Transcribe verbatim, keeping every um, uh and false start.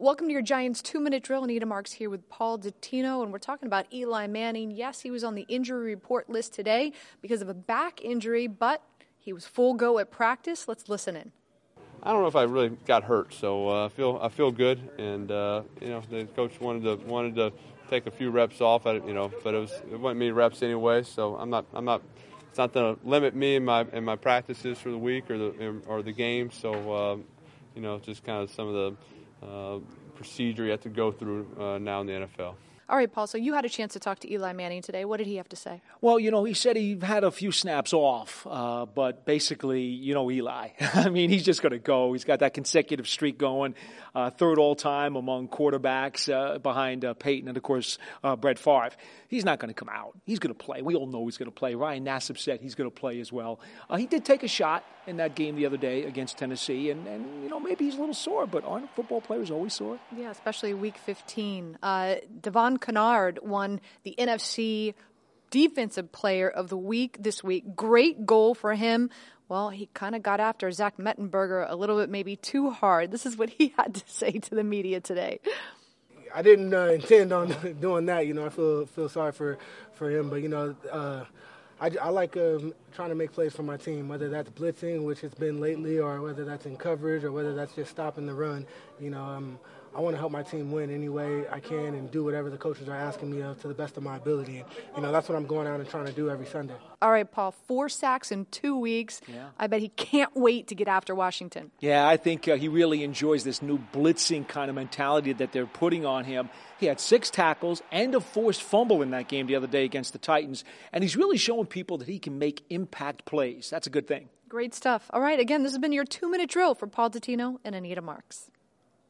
Welcome to your Giants two-minute drill. Anita Marks here with Paul Dottino, and we're talking about Eli Manning. Yes, he was on the injury report list today because of a back injury, but he was full go at practice. Let's listen in. I don't know if I really got hurt, so uh, I feel I feel good, and uh, you know the coach wanted to wanted to take a few reps off, you know, but it was it wasn't many reps anyway, so I'm not I'm not it's not going to limit me in my in my practices for the week or the or the game. So uh, you know, just kind of some of the Uh, procedure you have to go through uh, now in the N F L. All right, Paul, so you had a chance to talk to Eli Manning today. What did he have to say? Well, you know, he said he had a few snaps off, uh, but basically, you know, Eli. I mean, he's just going to go. He's got that consecutive streak going, uh, third all-time among quarterbacks uh, behind uh, Peyton and, of course, uh, Brett Favre. He's not going to come out. He's going to play. We all know he's going to play. Ryan Nassib said he's going to play as well. Uh, he did take a shot in that game the other day against Tennessee, and, and, you know, maybe he's a little sore, but aren't football players always sore? Yeah, especially week fifteen. Uh, Devon Kennard won the N F C Defensive Player of the Week this week. Great goal for him. Well, he kind of got after Zach Mettenberger a little bit, maybe too hard. This is what he had to say to the media today. I didn't uh, intend on doing that. You know, I feel feel sorry for, for him. But, you know, uh, I, I like um, trying to make plays for my team, whether that's blitzing, which it's been lately, or whether that's in coverage, or whether that's just stopping the run. You know, um, I want to help my team win any way I can and do whatever the coaches are asking me of to the best of my ability. And, you know, that's what I'm going out and trying to do every Sunday. All right, Paul, four sacks in two weeks. Yeah. I bet he can't wait to get after Washington. Yeah, I think uh, he really enjoys this new blitzing kind of mentality that they're putting on him. He had six tackles and a forced fumble in that game the other day against the Titans, and he's really showing people that he can make impact plays. That's a good thing. Great stuff. All right, again, this has been your two-minute drill for Paul Dottino and Anita Marks.